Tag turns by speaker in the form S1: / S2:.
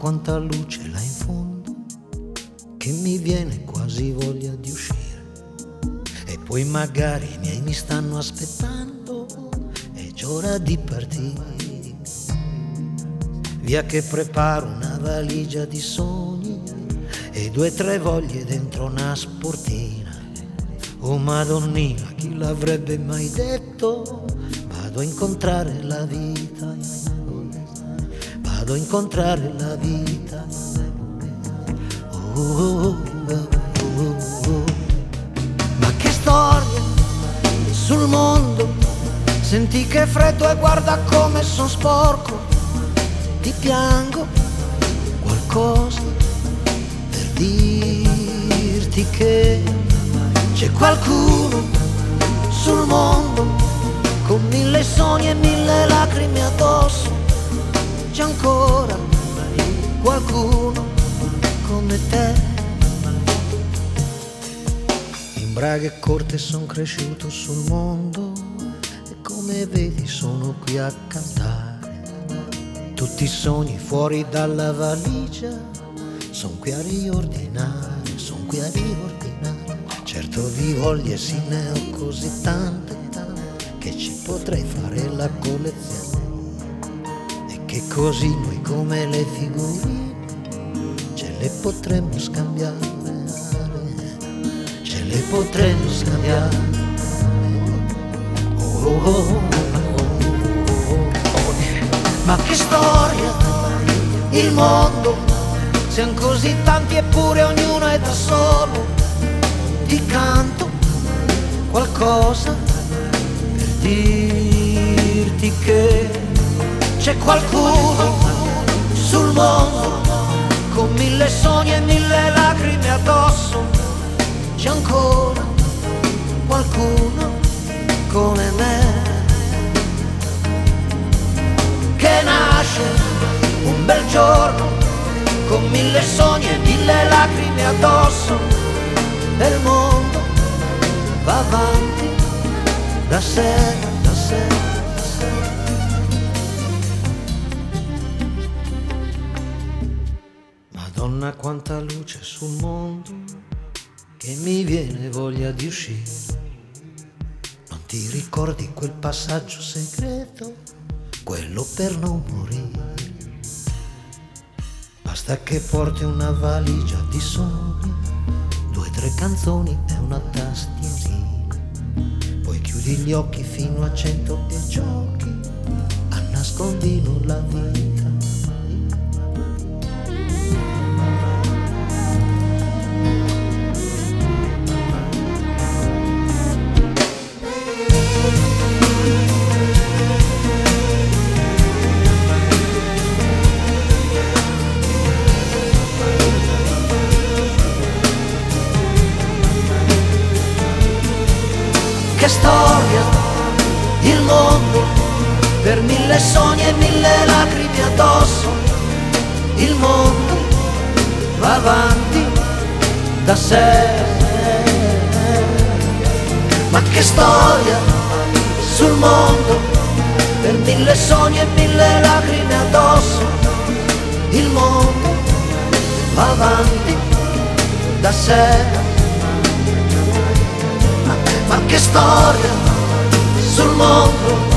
S1: quanta luce là in fondo, che mi viene quasi voglia di uscire. E poi magari i miei mi stanno aspettando, è già ora di partire. Via che preparo una valigia di sogni e 2 o 3 voglie dentro una sportina. Oh Madonnina, chi l'avrebbe mai detto? Vado a incontrare la vita, vado a incontrare la vita. Oh, oh, oh, oh, oh. Ma che storia sul mondo, senti che freddo e guarda come son sporco. Ti piango qualcosa per dirti che c'è qualcuno sul mondo con 1000 sogni e 1000 lacrime addosso. C'è ancora qualcuno come te. In braghe corte son cresciuto sul mondo e come vedi sono qui a cantare. Tutti i sogni fuori dalla valigia, son qui a riordinare, son qui a riordinare. Certo di voglie sì ne ho così tante, che ci potrei fare la collezione. E che così noi come le figurine ce le potremmo scambiare, ce le potremmo scambiare. Oh, oh, oh. Ma che storia, il mondo, siamo così tanti eppure ognuno è da solo. Ti canto qualcosa per dirti che c'è qualcuno sul mondo con 1000 sogni e 1000 lacrime addosso. C'è ancora qualcuno come me, che nasce un bel giorno con 1000 sogni e 1000 lacrime addosso. E il mondo va avanti da sé, da sé, da sé. Madonna quanta luce sul mondo, che mi viene voglia di uscire. Non ti ricordi quel passaggio segreto, quello per non morire? Basta che porti una valigia di sogni, 2 o 3 canzoni e una tastierina. Poi chiudi gli occhi fino a 100 e giochi a nascondino la vita. Che storia, il mondo, per 1000 sogni e 1000 lacrime addosso. Il mondo va avanti da sé. Ma che storia sul mondo, per 1000 sogni e 1000 lacrime addosso. Il mondo va avanti da sé. Ma che storia sul mondo,